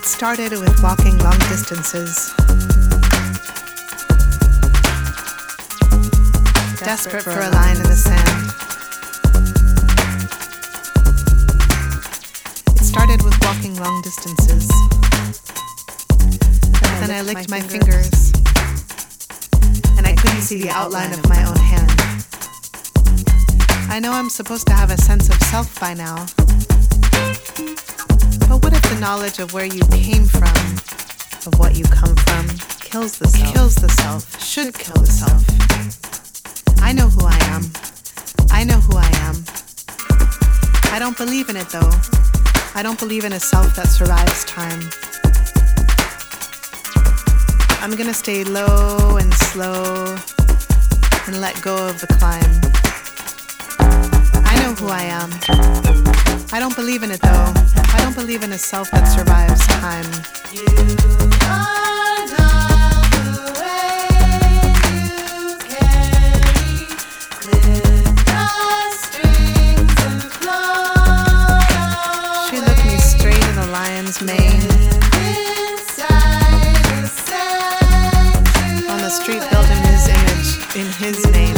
started with walking long distances, desperate for a line in the sand. It started with walking long distances. Then I licked my fingers, and I couldn't see the outline of my own hand. I know I'm supposed to have a sense of self by now, but what if the knowledge of where you came from, of what you come from, kills the self, should kill the self? I know who I am. I know who I am. I don't believe in it though. I don't believe in a self that survives time. I'm gonna stay low and slow and let go of the climb. I know who I am. I don't believe in it though. I don't believe in a self that survives time. You are not the way you carry, clip the strings and float away. She looked me straight in the lion's mane. On the street built in his image, in his name.